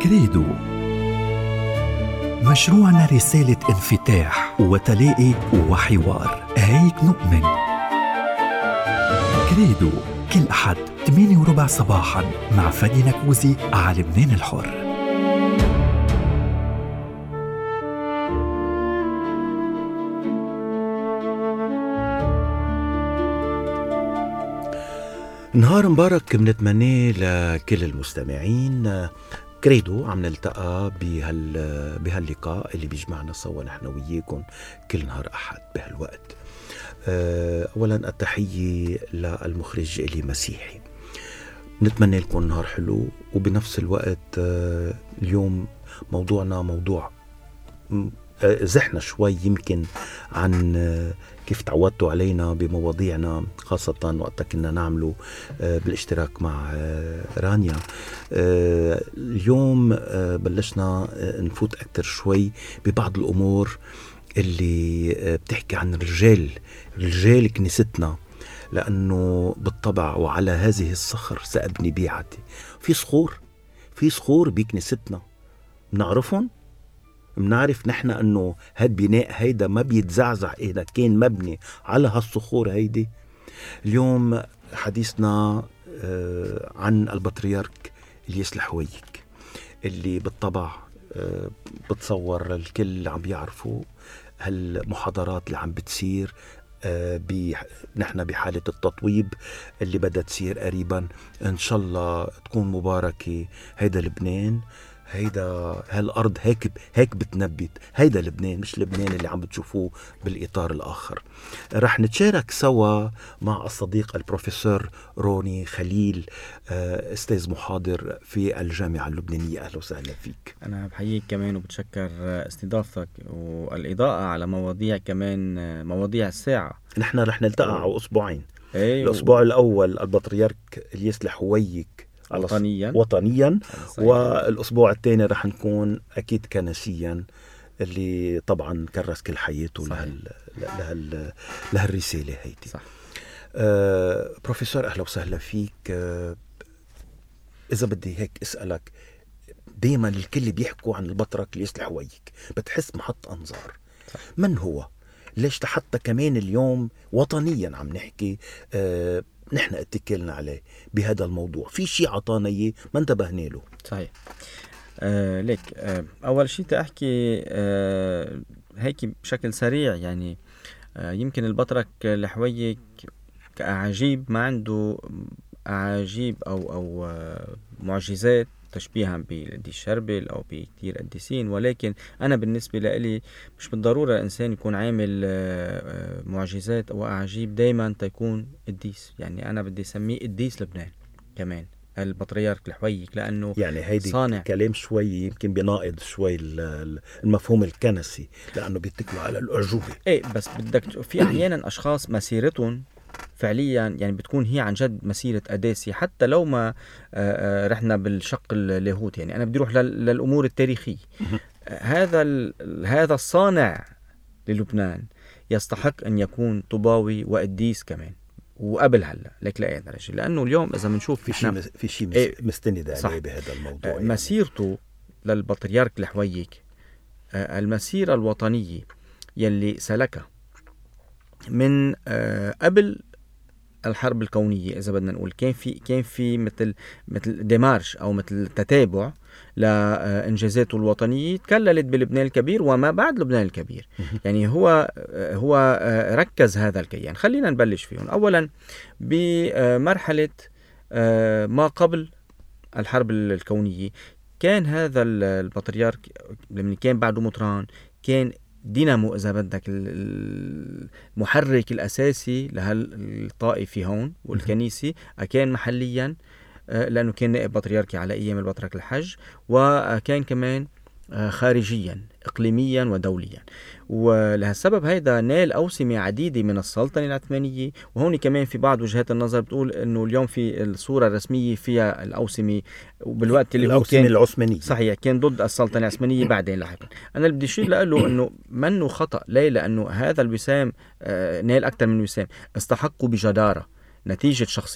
كريدو، مشروعنا رسالة انفتاح وتلاقي وحوار، هيك نؤمن. كريدو كل أحد 8:15 صباحاً مع فادي نكوزي على لبنان الحر. نهار مبارك بنتمنى لكل المستمعين. كريدو عم نلتقى بهاللقاء اللي بيجمعنا سوا نحن وياكم كل نهار أحد بهالوقت. أولا التحية للمخرج إلي مسيحي. نتمنى لكم نهار حلو، وبنفس الوقت اليوم موضوعنا موضوع زحنا شوي يمكن عن كيف تعودتوا علينا بمواضيعنا، خاصة وقت كنا نعمله بالاشتراك مع رانيا. اليوم بلشنا نفوت أكتر شوي ببعض الأمور اللي بتحكي عن رجال كنيستنا، لأنه بالطبع وعلى هذه الصخر سأبني بيعتي. في صخور بكنيستنا بنعرفهم، بنعرف نحن أنه هالبناء هيدا ما بيتزعزع إذا كان مبني على هالصخور هيدي. اليوم حديثنا عن البطريرك إلياس الحويك، اللي بالطبع بتصور الكل عم بيعرفوا هالمحاضرات اللي عم بتصير. نحن بحالة التطويب اللي بدها تصير قريبا، إن شاء الله تكون مباركة. هيدا لبنان، هالأرض هيك بتنبت. هيدا لبنان، مش لبنان اللي عم بتشوفوه بالإطار الآخر. رح نتشارك سوا مع الصديق البروفيسور روني خليل، أستاذ محاضر في الجامعة اللبنانية. أهلا وسهلا فيك. أنا بحييك كمان وبتشكر استضافتك والإضاءة على مواضيع كمان، مواضيع الساعة. نحن رح نلتقى على أسبوعين. الأسبوع الأول البطريرك إلياس الحويك وطنيا والأسبوع الثاني رح نكون أكيد كنسيا، اللي طبعا كرس كل حياته لهالرسالة هيدي. بروفيسور أهلا وسهلا فيك. إذا بدي هيك أسألك، دايما الكل بيحكوا عن البطرك إلياس الحويك، بتحس محط أنظار. من هو؟ ليش حتى كمان اليوم وطنيا عم نحكي نحن اتكلنا عليه بهذا الموضوع؟ في شيء عطانيه ما انتبهنا له. صحيح. ليك أول شيء تحكي هيك بشكل سريع، يعني يمكن البطرك الحويك كأعاجيب ما عنده أعاجيب أو معجزات تشبيها بقديس شربل أو بكتير قديسين، ولكن أنا بالنسبة لي مش بالضرورة الإنسان يكون عامل معجزات أو أعاجيب دايما تكون قديس. يعني أنا بدي أسميه قديس لبنان كمان البطريرك الحويك، لأنه يعني هيدي صانع. كلام شوي يمكن بناقض شوي المفهوم الكنسي، لأنه بيتكلوا على الأعجوبة. بس بدك في أحيانا أشخاص مسيرتهم فعليا يعني بتكون هي عن جد مسيرة قداسة، حتى لو ما رحنا بالشق اللاهوت. يعني أنا بدي أروح للأمور التاريخية. هذا الصانع للبنان يستحق أن يكون طوباوي وقديس كمان، وقبل هلا لك لا درجة، لأنه اليوم إذا بنشوف في شيء مستند عليه بهذا الموضوع. يعني مسيرته للبطريرك الحويك، المسيرة الوطنية يلي سلكها من قبل الحرب الكونية، إذا بدنا نقول كان في مثل ديمارش أو مثل تتابع لإنجازاته الوطنية تكللت بلبنان الكبير وما بعد لبنان الكبير. يعني هو ركز هذا الكيان. خلينا نبلش فيهم. أولا بمرحلة ما قبل الحرب الكونية، كان هذا البطريرك لما كان بعده مطران، كان دينامو إذا بدك، المحرك الأساسي لهالطائفة هون والكنيسة. كان محليا لأنه كان نائب بطريركي على أيام البطرك الحج، وكان كمان خارجيا إقليميا ودوليا. ولهالسبب هيدا نال أوسمة عديدة من السلطنة العثمانية. وهون كمان في بعض وجهات النظر بتقول أنه اليوم في الصورة الرسمية فيها الأوسمة، وبالوقت اللي هو كان العثمانية صحيح كان ضد السلطنة العثمانية بعدين لاحقا. أنا اللي بدي أشير له أنه منه خطأ. ليه؟ لأنه هذا الوسام نال أكثر من وسام، استحقوا بجدارة نتيجة شخصيته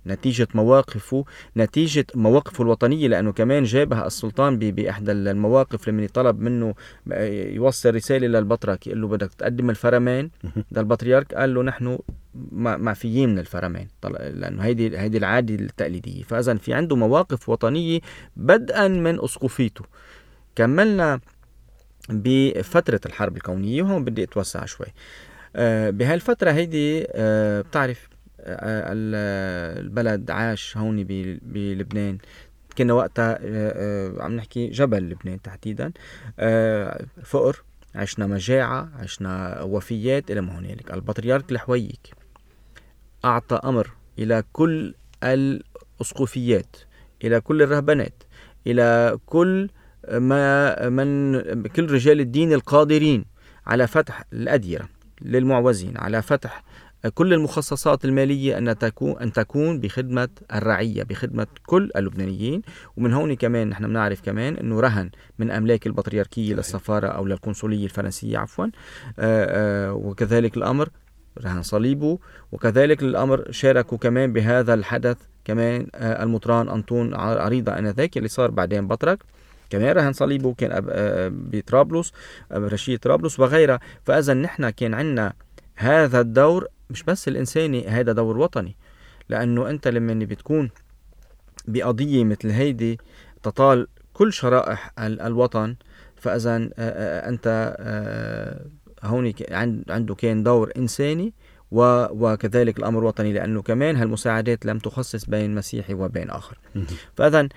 نتيجة مواقفه الوطنية، لأنه كمان جابها السلطان بإحدى المواقف لما طلب منه يوصل رسالة للبطرك يقول له بدك تقدم الفرمان. ده البطريرك قال له نحن معفيين من الفرمان، لأنه هيدي العادة التقليدية. فإذن في عنده مواقف وطنية بدءا من أسقفيته. كملنا بفترة الحرب الكونية، وهون بدي أتوسع شوي. بهالفترة هيدي بتعرف البلد عاش هون بلبنان، كنا وقتها عم نحكي جبل لبنان تحديدا، فقر، عشنا مجاعة، عشنا وفيات إلى ما هنالك. البطريرك الحويك أعطى أمر إلى كل الأسقفيات، إلى كل الرهبانات، إلى كل كل رجال الدين القادرين على فتح الأديرة للمعوزين، على فتح كل المخصصات المالية أن تكون بخدمة الرعية، بخدمة كل اللبنانيين. ومن هون كمان نحن بنعرف كمان أنه رهن من أملاك البطريركية للسفارة أو للقنصلية الفرنسية عفوا، وكذلك الأمر رهن صليبه، وكذلك الأمر شاركوا كمان بهذا الحدث كمان المطران أنطون عريضة أنذاك اللي صار بعدين بطرك، كمان رهن صليبه كان بطرابلس، رشيد طرابلس وغيرها. فإذا نحن كان عندنا هذا الدور مش بس الإنساني، هذا دور وطني، لأنه أنت لما بتكون بقضية مثل هيدي تطال كل شرائح الوطن، فإذا أنت هون عنده كان دور إنساني وكذلك الأمر وطني، لأنه كمان هالمساعدات لم تخصص بين مسيحي وبين آخر. فإذا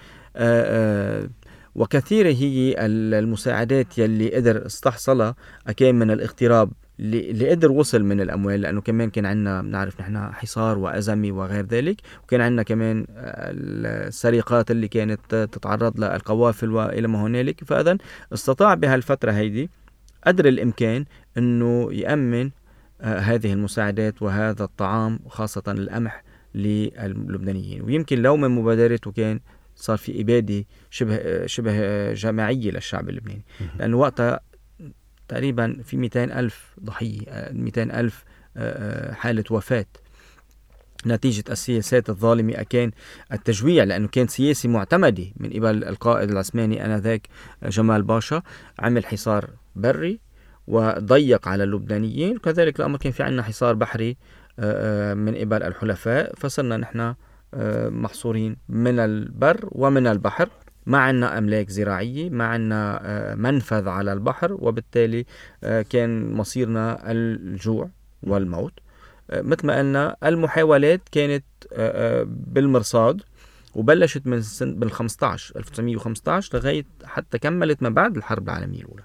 وكثيرة هي المساعدات يلي قدر استحصلها كان من الاغتراب اللي قدر وصل من الأموال، لأنه كمان كان عندنا نعرف نحن حصار وأزمة وغير ذلك، وكان عندنا كمان السرقات اللي كانت تتعرض للقوافل وإلى ما هنالك. فإذن استطاع بهالفترة هيدي قدر الإمكان أنه يأمن هذه المساعدات وهذا الطعام وخاصة القمح للبنانيين. ويمكن لو من مبادرته كان صار في إبادة شبه جماعية للشعب اللبناني، لأنه وقتها تقريبا في 200,000 ضحية، 200,000 حالة وفاة نتيجة السياسات الظالمة. كان التجويع، لأنه كان سياسي معتمدة من قبل القائد العثماني آنذاك جمال باشا، عمل حصار بري وضيق على اللبنانيين، وكذلك الأمر كان في عنا حصار بحري من قبل الحلفاء، فصرنا نحن محصورين من البر ومن البحر، ما عنا أملاك زراعية، ما عنا منفذ على البحر، وبالتالي كان مصيرنا الجوع والموت. مثل ما قلنا المحاولات كانت بالمرصاد، وبلشت من سنة 1915 لغاية حتى كملت ما بعد الحرب العالمية الأولى.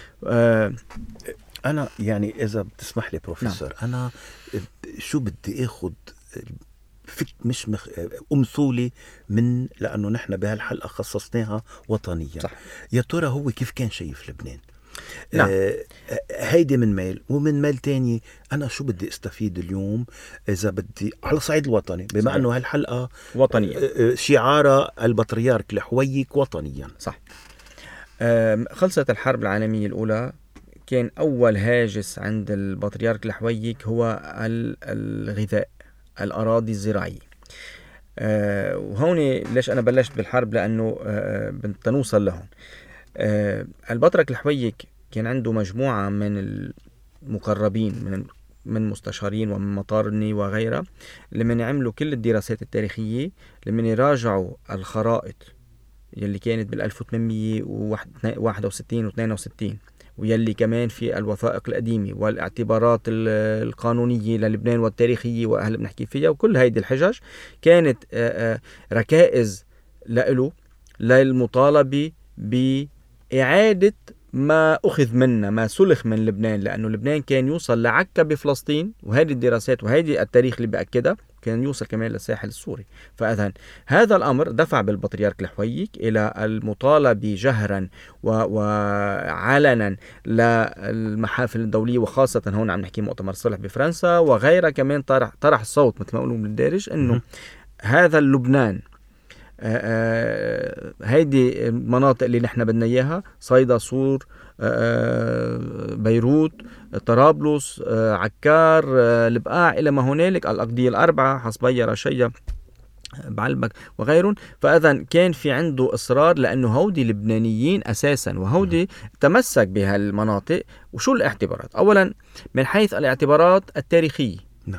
أنا يعني إذا بتسمح لي بروفيسور، نعم. أنا شو بدي أخذ مش أمثولي من، لأنه نحن بهالحلقة خصصناها وطنيا. صح. يا ترى هو كيف كان شايف لبنان؟ نعم. هيدي من ميل، ومن ميل تاني أنا شو بدي استفيد اليوم إذا بدي على صعيد الوطني، بما صحيح. أنه هالحلقة وطنية، شعار البطريرك الحويك وطنيا. صح. خلصت الحرب العالمية الأولى، كان أول هاجس عند البطريرك الحويك هو الغذاء، الأراضي الزراعية. وهون ليش أنا بلشت بالحرب، لأنه بنوصل لهون. البطرك الحويك كان عنده مجموعة من المقربين من مستشارين ومن مطارني وغيرها، لمن يعملوا كل الدراسات التاريخية، لمن يراجعوا الخرائط يلي كانت بال 1861 و 62، ويلي كمان في الوثائق القديمة والاعتبارات القانونية للبنان والتاريخية وأهل بنحكي فيها، وكل هيدي الحجج كانت ركائز له للمطالبة بإعادة ما أخذ منا، ما سلخ من لبنان، لأنه لبنان كان يوصل لعكا بفلسطين، وهذه الدراسات وهذه التاريخ اللي بأكدها كان يوصل كمان للساحل السوري. فإذن هذا الأمر دفع بالبطريرك الحويك إلى المطالبة جهرا وعلنا للمحافل الدولية، وخاصة هون عم نحكي مؤتمر صلح بفرنسا وغيرها، كمان طرح الصوت مثل ما قلوا من الدارج إنه هذا اللبنان، هيدي المناطق اللي نحن بدنا إياها، صيدا، صور، بيروت، طرابلس، عكار، البقاع إلى ما هنالك، الأقضية الأربعة، حصبية، رشية، بعلبك وغيرهم. فإذا كان في عنده إصرار، لأنه هودي لبنانيين أساسا، وهودي تمسك بهالمناطق. وشو الاعتبارات؟ أولا من حيث الاعتبارات التاريخية،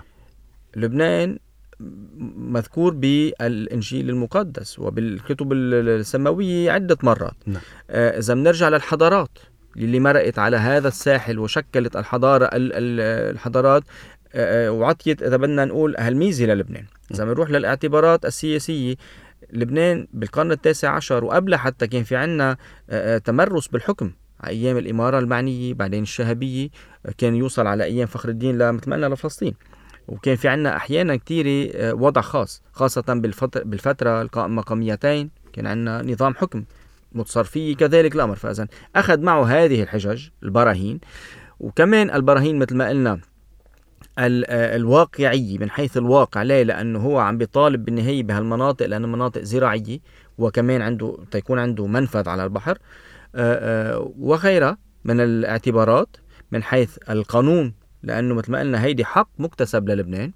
لبنان مذكور بالإنجيل المقدس وبالكتب السماوية عدة مرات. إذا بنرجع للحضارات اللي مرقت على هذا الساحل وشكلت الحضارات وعطيت إذا بدنا نقول هالميزة للبنان. إذا بنروح للاعتبارات السياسية، لبنان بالقرن 19 وقبل حتى كان في عنا تمرس بالحكم أيام الإمارة المعنية، بعدين الشهبية، كان يوصل على أيام فخر الدين مثل ما قلنا لفلسطين. وكان في عنا أحيانا كتير وضع خاص، خاصة بالفترة المقاميتين كان عنا نظام حكم متصرفي كذلك الأمر. فإذن أخذ معه هذه الحجج البراهين، وكمان البراهين مثل ما قلنا الواقعية من حيث الواقع. ليه؟ لأنه هو عم بيطالب بالنهاية بهالمناطق لأنه مناطق زراعية، وكمان عنده تيكون عنده منفذ على البحر وغيرها من الاعتبارات. من حيث القانون، لأنه مثل ما قلنا هيدي حق مكتسب للبنان،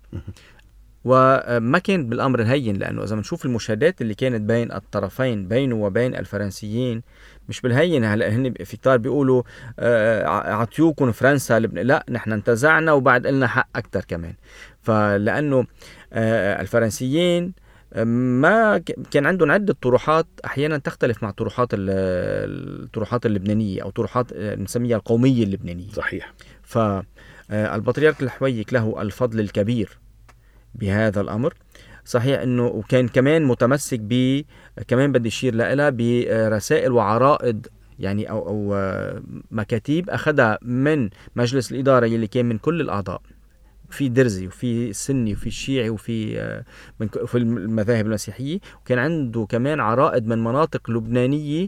وما كان بالأمر الهين. لأنه إذا بنشوف المشاهدات اللي كانت بين الطرفين بينه وبين الفرنسيين مش بالهين. هلا هن في كتار بيقولوا عطيوكم فرنسا لبنان، لا نحن انتزعنا وبعد قلنا حق أكتر كمان. فلأنه الفرنسيين ما كان عندهم عدة طروحات أحيانا تختلف مع الطروحات اللبنانية أو طروحات نسميها القومية اللبنانية. صحيح. فالبطريرك الحويك له الفضل الكبير بهذا الأمر. صحيح أنه وكان كمان متمسك كمان بدي أشير لها برسائل وعرائض يعني أو مكاتيب أخذها من مجلس الإدارة اللي كان من كل الأعضاء، في درزي وفي سني وفي الشيعي وفي في المذاهب المسيحية. وكان عنده كمان عرائض من مناطق لبنانية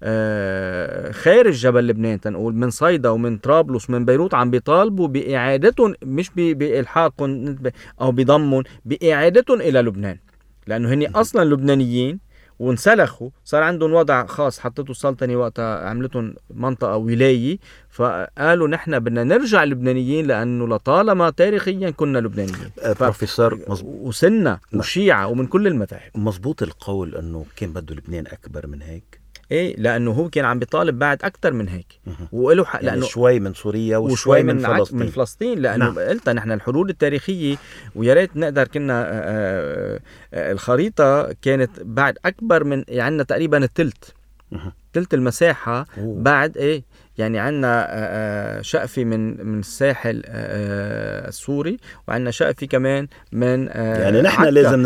خارج جبل لبنان، تنقول من صيدا ومن طرابلس ومن بيروت، عم بيطالبوا بإعادتهم، مش بإلحاقهم أو بضمهم، بإعادتهم إلى لبنان، لأنه هني أصلا لبنانيين وانسلخوا، صار عندهم وضع خاص. حطته السلطنة وقتها عملتهم منطقة ولاية، فقالوا نحن بدنا نرجع لبنانيين لأنه لطالما تاريخيا كنا لبنانيين. بروفيسور وسنة وشيعة ومن كل المذاهب. مزبوط القول أنه كان بده لبنان أكبر من هيك. ايه، لانه هو كان عم بيطالب بعد اكثر من هيك، وله حق، يعني لانه شوي من سوريا وشوي من فلسطين. لانه قلت نحن الحدود التاريخيه، ويا ريت نقدر كنا الخريطه كانت بعد اكبر من عندنا تقريبا الثلث المساحه. بعد ايه يعني عندنا شقفي من الساحل السوري، وعندنا شقفي كمان من يعني نحن لازم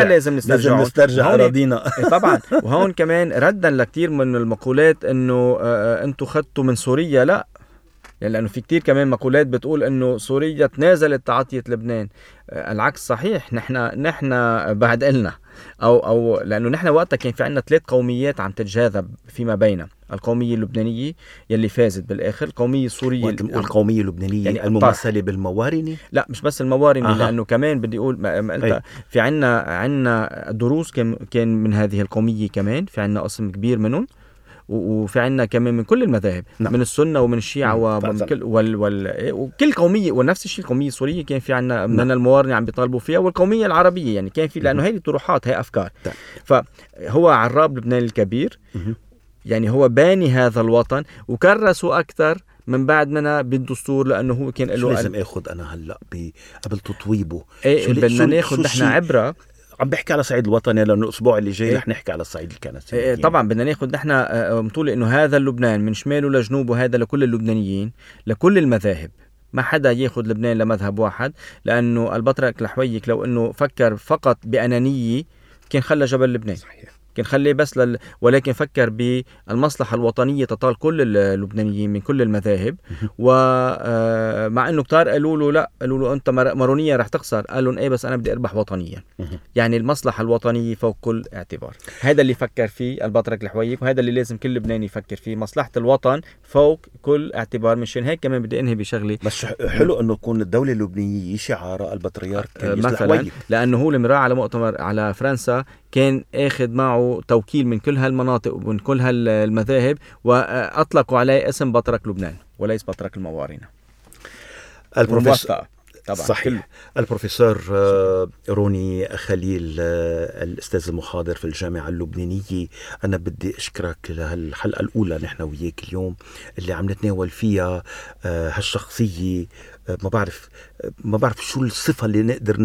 نسترجع أراضينا. طبعا. وهون كمان ردا لكتير من المقولات انه انتوا خدتوا من سوريا، لا، يعني لأنه في كتير كمان مقولات بتقول إنه سوريا تنازلت تعطية لبنان. العكس صحيح، نحن بعد قلنا أو لأنه نحن وقتها كان في عنا 3 قوميات عم تتجاذب فيما بيننا: القومية اللبنانية يلي فازت بالآخر، القومية السورية. والقومية اللبنانية يعني الممثلة بالموارنة؟ لا، مش بس الموارنة. لأنه كمان بدي أقول في عنا دروس كان من هذه القومية، كمان في عنا قسم كبير منهم، وفي عنا كمان من كل المذاهب. من السنة ومن الشيعة وكل قومية. ونفس الشيء القومية السورية كان في عنا من الموارنة عم بيطالبوا فيها، والقومية العربية يعني كان في، لأنه هذه طروحات، هي أفكار. فهو عراب لبنان الكبير، يعني هو باني هذا الوطن وكرسوا أكثر من بعد منا بالدستور، لأنه هو كان له لازم أخذ أنا هلأ قبل تطويبه. بدنا ناخذ نحن عبرة. عم بحكي على الصعيد الوطني، لأنه الأسبوع اللي جاي رح نحكي على الصعيد الكنسي. طبعا بدنا ناخذ نحن مطول إنه هذا اللبنان من شماله لجنوبه، هذا لكل اللبنانيين، لكل المذاهب. ما حدا ياخذ لبنان لمذهب واحد، لأنه البطريرك الحويك لو إنه فكر فقط بأنانية كان خلى جبل لبنان. صحيح. كان خليه بس ولكن فكر بالمصلحة الوطنية تطال كل اللبنانيين من كل المذاهب. ومع انه كتار قالوا له لا، قالوا له انت مارونية رح تخسر، قال لهم ايه بس انا بدي اربح وطنيا. يعني المصلحة الوطنية فوق كل اعتبار. هذا اللي فكر فيه البطريرك الحويك، وهذا اللي لازم كل لبناني يفكر فيه، مصلحة الوطن فوق كل اعتبار. مشان هيك كمان بدي انهي بشغلي، بس حلو انه تكون الدولة اللبنانية شعار البطريرك مثلا، لانه هو لما راح على مؤتمر على فرنسا كان اخذ معه توكيل من كل هالمناطق ومن كل هالمذاهب، واطلقوا عليه اسم بطرك لبنان وليس بطرك الموارنة. طبعا. صحيح. البروفيسور روني خليل، الأستاذ المحاضر في الجامعة اللبنانية، أنا بدي أشكرك لهالحلقة الأولى نحن وياك اليوم اللي عم نتناول فيها هالشخصية. ما بعرف شو الصفة اللي نقدر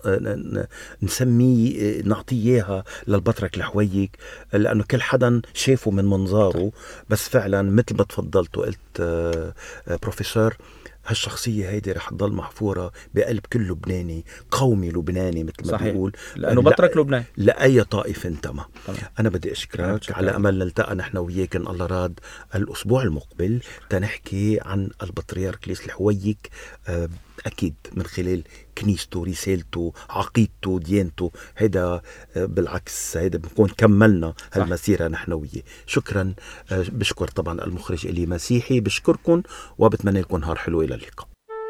نسميه نعطيه إياها للبطرك الحويك، لأنه كل حدا شافه من منظاره. بس فعلا مثل ما تفضلت وقلت بروفيسور، هالشخصية هيدي رح تضل محفورة بقلب كل لبناني، قومي لبناني مثل ما بيقول، لأنه بطرك لبنان لأي طائفة انتمى. أنا بدي أشكرك على أمل نلتقى نحن وياك إن الله راد الأسبوع المقبل تنحكي عن البطريرك ليس الحويك، أكيد من خلال كنيسته، رسالته، عقيدته، ديانته. هيدا بالعكس هيدا بنكون كملنا هالمسيرة نحن وياه. شكرا. بشكر طبعا المخرج إلي مسيحي، بشكركم وبتمنى لكم نهار حلو. إلى اللقاء.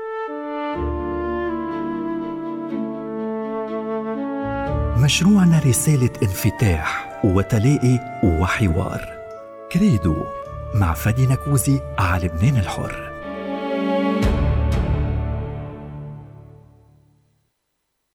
مشروعنا رسالة انفتاح وتلاقي وحوار. كريدو مع فادي نكوزي على لبنان الحر.